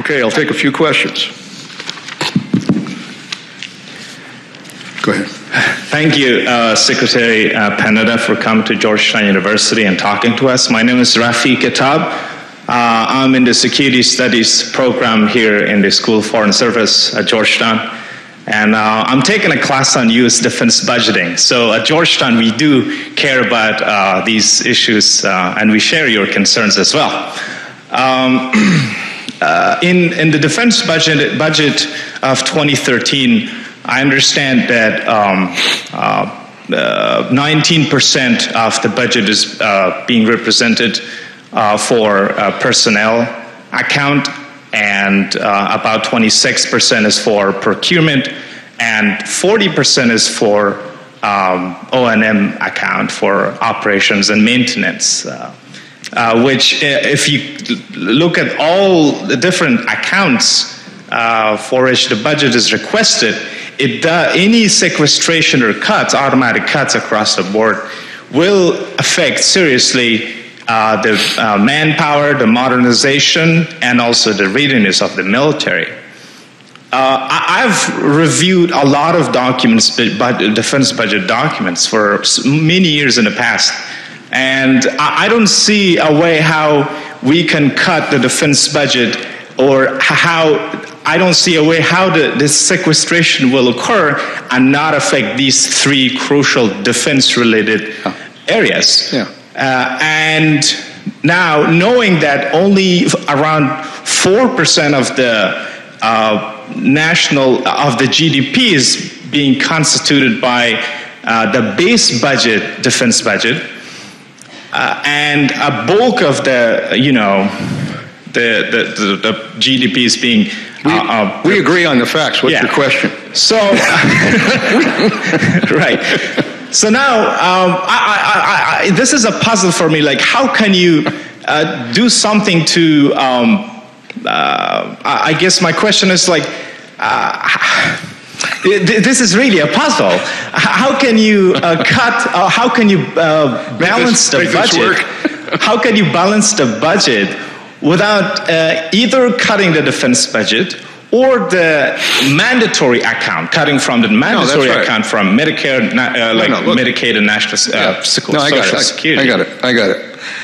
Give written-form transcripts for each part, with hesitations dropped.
Okay, I'll take a few questions. Go ahead. Thank you, Secretary Panetta, for coming to Georgetown University and talking to us. My name is Rafiq Atab. I'm in the Security Studies program here in the School of Foreign Service at Georgetown. And I'm taking a class on U.S. defense budgeting. So at Georgetown, we do care about these issues, and we share your concerns as well. In the defense budget of 2013, I understand that 19% of the budget is being represented for personnel account, and about 26% is for procurement, and 40% is for O&M account for operations and maintenance. Which, if you look at all the different accounts for which the budget is requested, any sequestration or cuts, automatic cuts across the board, will affect seriously the manpower, the modernization, and also the readiness of the military. I've reviewed a lot of documents, defense budget documents, for many years in the past, and I don't see a way how we can cut the defense budget, or I don't see a way how this sequestration will occur and not affect these three crucial defense-related areas. Yeah. And now, knowing that only around 4% of the GDP is being constituted by the base budget, defense budget, and a bulk of the GDP is being. We agree on the facts. What's your question? So, right. So now, this is a puzzle for me. Like, how can you do something to? I guess my question is like, this is really a puzzle. How can you cut? How can you balance the budget? How can you balance the budget without either cutting the defense budget or the mandatory account, cutting from the mandatory account from Medicare, Medicaid and National Social Security? I got it.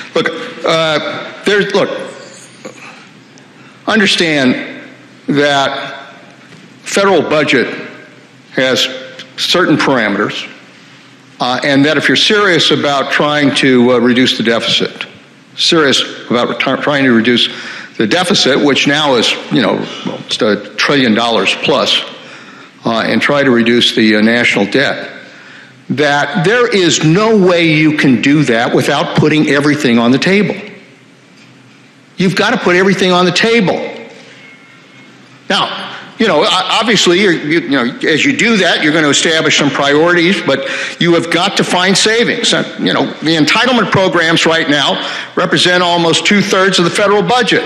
Look, understand that federal budget has certain parameters, and that if you're serious about trying to reduce the deficit, serious about trying to reduce the deficit, which now is, it's $1 trillion plus, and try to reduce the national debt, that there is no way you can do that without putting everything on the table. You've got to put everything on the table. Now, obviously, as you do that, you're going to establish some priorities, but you have got to find savings. The entitlement programs right now represent almost 2/3 of the federal budget.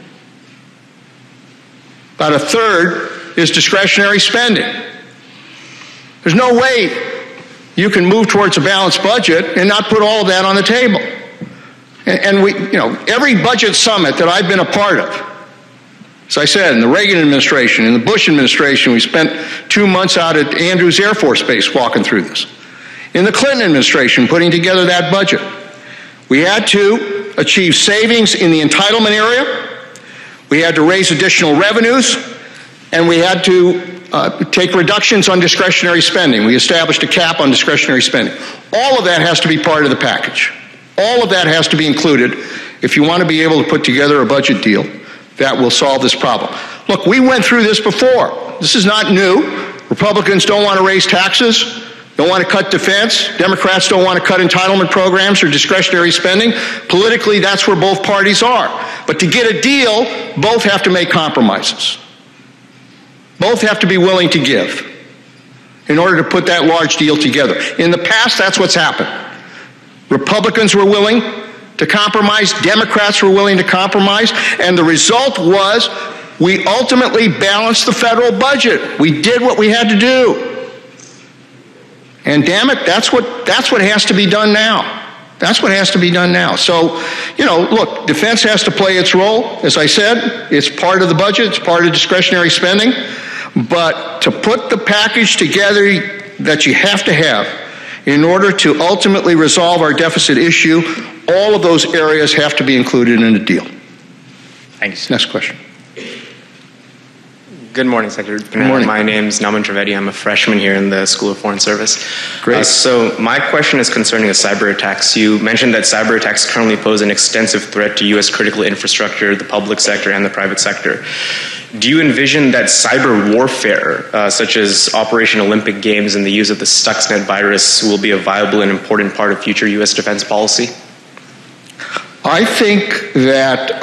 About 1/3 is discretionary spending. There's no way you can move towards a balanced budget and not put all of that on the table. And we, every budget summit that I've been a part of, as I said, in the Reagan administration, in the Bush administration, we spent 2 months out at Andrews Air Force Base walking through this. In the Clinton administration, putting together that budget, we had to achieve savings in the entitlement area, we had to raise additional revenues, and we had to take reductions on discretionary spending. We established a cap on discretionary spending. All of that has to be part of the package. All of that has to be included if you want to be able to put together a budget deal that will solve this problem. Look, we went through this before. This is not new. Republicans don't want to raise taxes, don't want to cut defense. Democrats don't want to cut entitlement programs or discretionary spending. Politically, that's where both parties are. But to get a deal, both have to make compromises. Both have to be willing to give in order to put that large deal together. In the past, that's what's happened. Republicans were willing to compromise, Democrats were willing to compromise, and the result was we ultimately balanced the federal budget. We did what we had to do. And damn it, that's what has to be done now. That's what has to be done now. So, look, defense has to play its role. As I said, it's part of the budget, it's part of discretionary spending. But to put the package together that you have to have in order to ultimately resolve our deficit issue, all of those areas have to be included in a deal. Thanks. Next question. Good morning, Secretary. Good morning. My name is Nauman Trivedi. I'm a freshman here in the School of Foreign Service. Great. So my question is concerning the cyber attacks. You mentioned that cyber attacks currently pose an extensive threat to U.S. critical infrastructure, the public sector, and the private sector. Do you envision that cyber warfare, such as Operation Olympic Games and the use of the Stuxnet virus, will be a viable and important part of future U.S. defense policy? I think that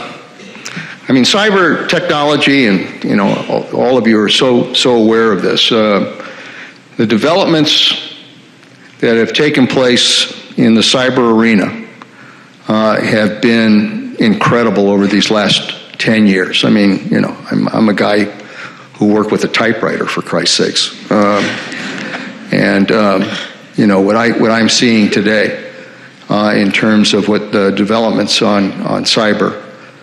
cyber technology, and all of you are so aware of this. The developments that have taken place in the cyber arena have been incredible over these last 10 years. I'm a guy who worked with a typewriter, for Christ's sakes, what I'm seeing today in terms of what the developments on cyber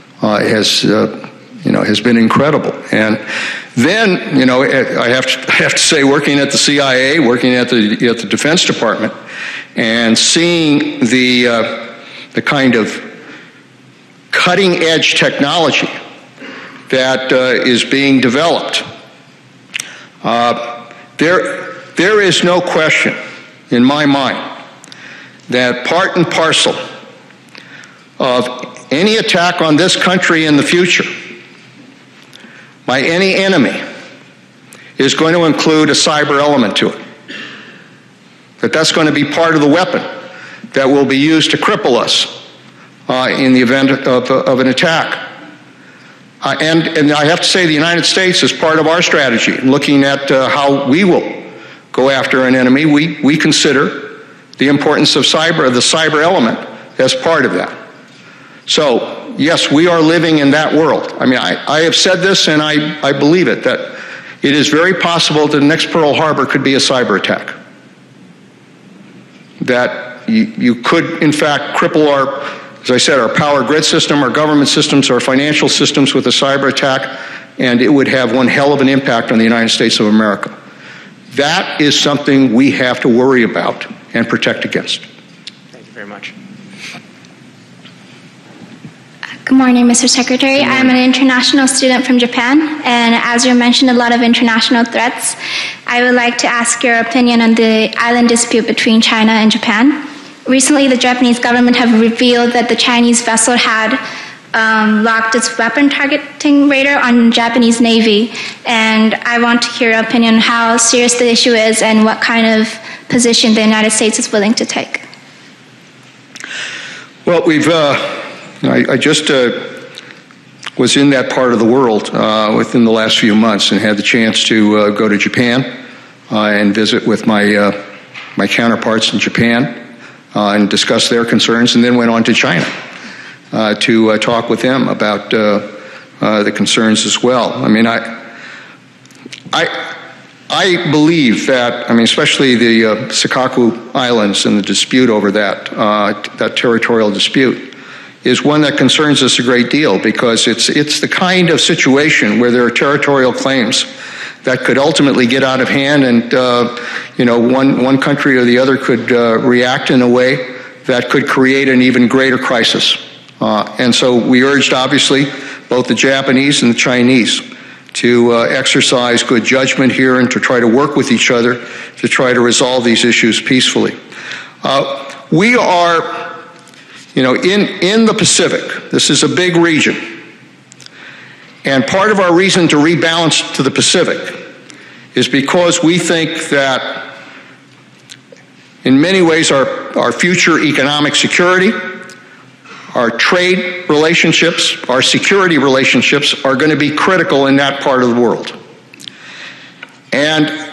has been incredible. And then, I have to say, working at the CIA, working at the Defense Department, and seeing the kind of cutting-edge technology that is being developed, there is no question in my mind that part and parcel of any attack on this country in the future by any enemy is going to include a cyber element to it. That's going to be part of the weapon that will be used to cripple us in the event of an attack. And I have to say, the United States, is part of our strategy, looking at how we will go after an enemy. We consider the importance of the cyber element as part of that. So, yes, we are living in that world. I have said this, and I believe it, that it is very possible that the next Pearl Harbor could be a cyber attack. That you could, in fact, cripple as I said, our power grid system, our government systems, our financial systems with a cyber attack, and it would have one hell of an impact on the United States of America. That is something we have to worry about and protect against. Thank you very much. Good morning, Mr. Secretary. I'm an international student from Japan, and as you mentioned, a lot of international threats. I would like to ask your opinion on the island dispute between China and Japan. Recently, the Japanese government have revealed that the Chinese vessel had locked its weapon targeting radar on Japanese Navy, and I want to hear your opinion on how serious the issue is and what kind of position the United States is willing to take. Well, I just was in that part of the world within the last few months and had the chance to go to Japan and visit with my counterparts in Japan and discuss their concerns, and then went on to China to talk with them about the concerns as well. I believe that, especially the Senkaku Islands and the dispute over that territorial dispute, is one that concerns us a great deal, because it's the kind of situation where there are territorial claims that could ultimately get out of hand, and one country or the other could react in a way that could create an even greater crisis. And so we urged, obviously, both the Japanese and the Chinese to exercise good judgment here and to try to work with each other to try to resolve these issues peacefully. We are, in the Pacific. This is a big region. And part of our reason to rebalance to the Pacific is because we think that in many ways our future economic security, our trade relationships, our security relationships are going to be critical in that part of the world. And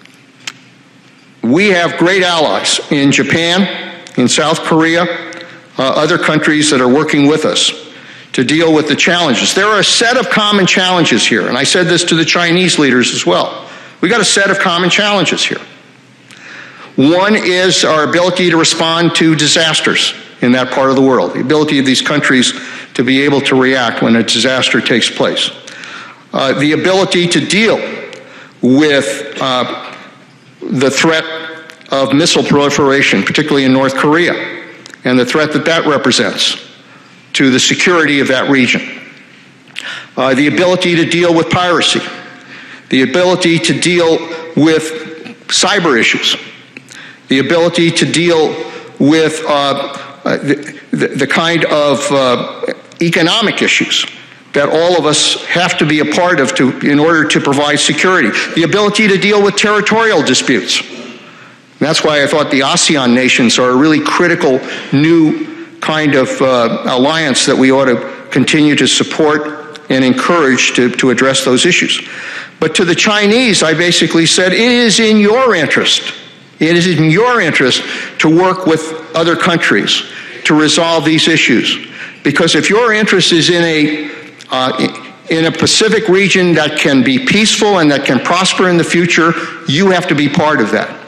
we have great allies in Japan, in South Korea, other countries that are working with us to deal with the challenges. There are a set of common challenges here, and I said this to the Chinese leaders as well. We got a set of common challenges here. One is our ability to respond to disasters in that part of the world, the ability of these countries to be able to react when a disaster takes place. The ability to deal with the threat of missile proliferation, particularly in North Korea, and the threat that that represents to the security of that region. The ability to deal with piracy, the ability to deal with cyber issues, the ability to deal with the kind of economic issues that all of us have to be a part of in order to provide security, the ability to deal with territorial disputes. And that's why I thought the ASEAN nations are a really critical new kind of alliance that we ought to continue to support and encourage to address those issues. But to the Chinese, I basically said, it is in your interest. It is in your interest to work with other countries to resolve these issues. Because if your interest is in a Pacific region that can be peaceful and that can prosper in the future, you have to be part of that.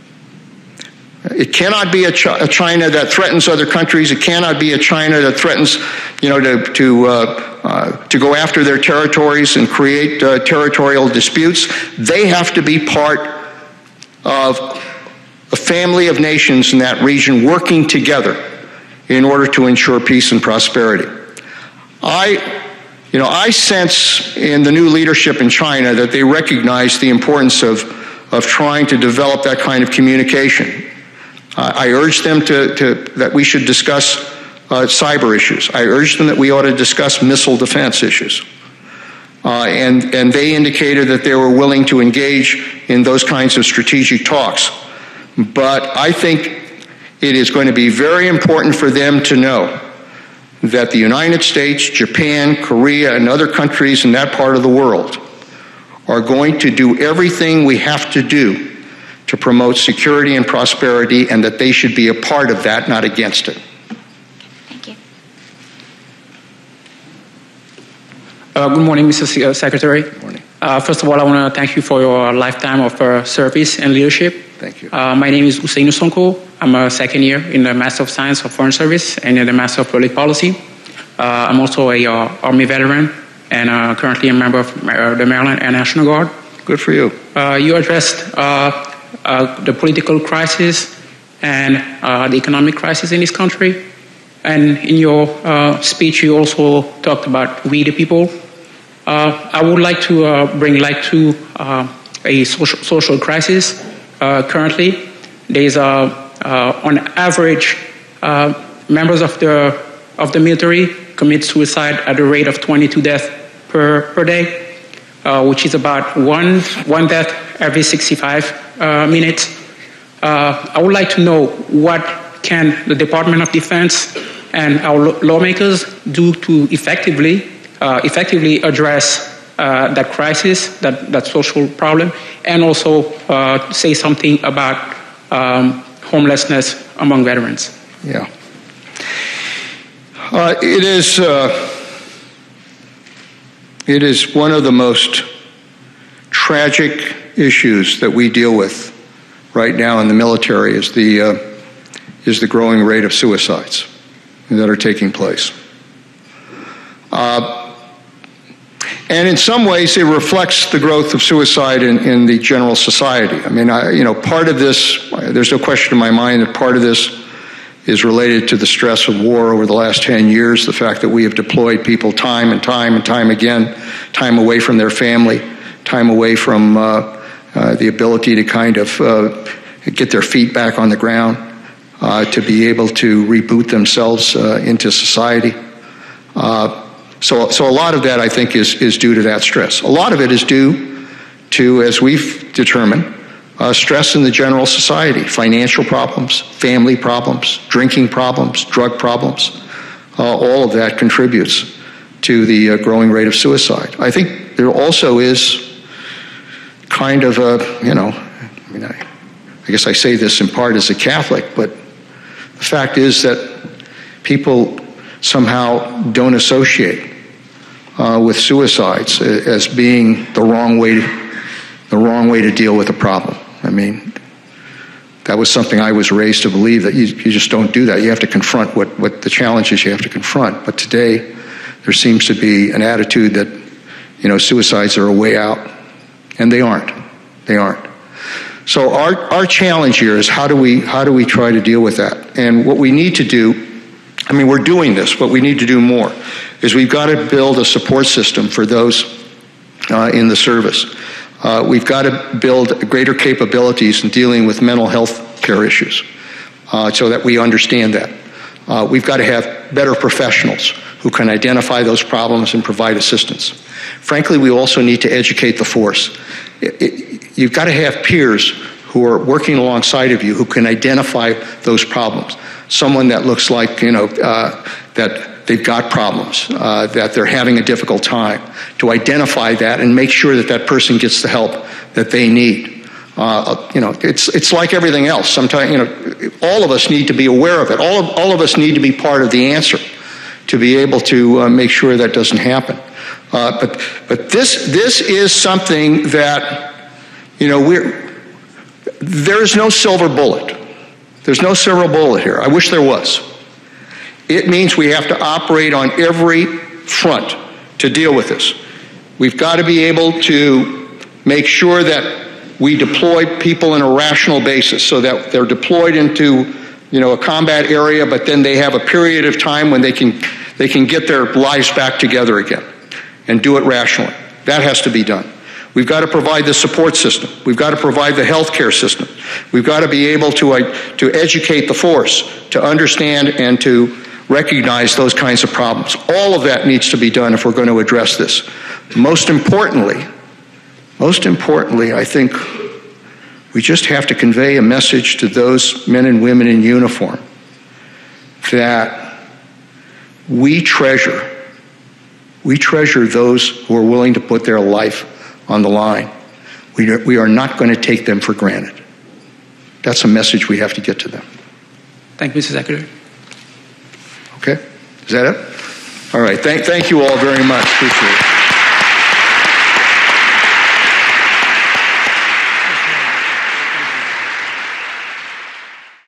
It cannot be a China that threatens other countries. It cannot be a China that threatens, to go after their territories and create territorial disputes. They have to be part of a family of nations in that region working together in order to ensure peace and prosperity. I sense in the new leadership in China that they recognize the importance of trying to develop that kind of communication. I urge them that we should discuss cyber issues. I urge them that we ought to discuss missile defense issues. And they indicated that they were willing to engage in those kinds of strategic talks. But I think it is going to be very important for them to know that the United States, Japan, Korea, and other countries in that part of the world are going to do everything we have to do to promote security and prosperity, and that they should be a part of that, not against it. Thank you. Good morning, Mr. Secretary. Good morning. First of all, I want to thank you for your lifetime of service and leadership. Thank you. My name is Usainu Sonko. I'm a second year in the Master of Science of Foreign Service and in the Master of Public Policy. I'm also a Army veteran and currently a member of the Maryland Air National Guard. Good for you. You addressed the political crisis and the economic crisis in this country. And in your speech, you also talked about we the people. I would like to bring light to a social crisis. Currently, there's on average, members of the military commit suicide at a rate of 22 deaths per day, which is about one death every 65 minutes. I would like to know what can the Department of Defense and our lawmakers do to effectively address that crisis, that social problem, and also say something about homelessness among veterans. Yeah. It is one of the most tragic issues that we deal with right now in the military is the growing rate of suicides that are taking place. And in some ways, it reflects the growth of suicide in the general society. I mean, part of this, there's no question in my mind that part of this is related to the stress of war over the last 10 years, the fact that we have deployed people time and time again, time away from their family, time away from the ability to kind of get their feet back on the ground, to be able to reboot themselves into society. So a lot of that, I think, is due to that stress. A lot of it is due to, as we've determined, stress in the general society, financial problems, family problems, drinking problems, drug problems. All of that contributes to the growing rate of suicide. I think there also is kind of I guess I say this in part as a Catholic, but the fact is that people somehow don't associate with suicides as being the wrong way to deal with a problem. I mean, That was something I was raised to believe, that you just don't do that. You have to confront what the challenges you have to confront. But today, there seems to be an attitude that, suicides are a way out, and they aren't. They aren't. So our challenge here is how do we try to deal with that? And what we need to do, we're doing this, but we need to do more, is we've got to build a support system for those in the service. We've got to build greater capabilities in dealing with mental health care issues so that we understand that. We've got to have better professionals who can identify those problems and provide assistance. Frankly, we also need to educate the force. You've got to have peers who are working alongside of you who can identify those problems. Someone that looks like, that they've got problems, that they're having a difficult time, to identify that and make sure that that person gets the help that they need. It's like everything else. Sometimes, all of us need to be aware of it. All of us need to be part of the answer to be able to make sure that doesn't happen. But this is something that, there's no silver bullet. There's no silver bullet here. I wish there was. It means we have to operate on every front to deal with this. We've got to be able to make sure that we deploy people in a rational basis so that they're deployed into, a combat area, but then they have a period of time when they can get their lives back together again and do it rationally. That has to be done. We've got to provide the support system. We've got to provide the healthcare system. We've got to be able to educate the force, to understand and to recognize those kinds of problems. All of that needs to be done if we're going to address this. Most importantly, I think we just have to convey a message to those men and women in uniform that we treasure those who are willing to put their life on the line. We are not going to take them for granted. That's a message we have to get to them. Thank you, Mr. Secretary. Okay? Is that it? All right. Thank you all very much. Appreciate it.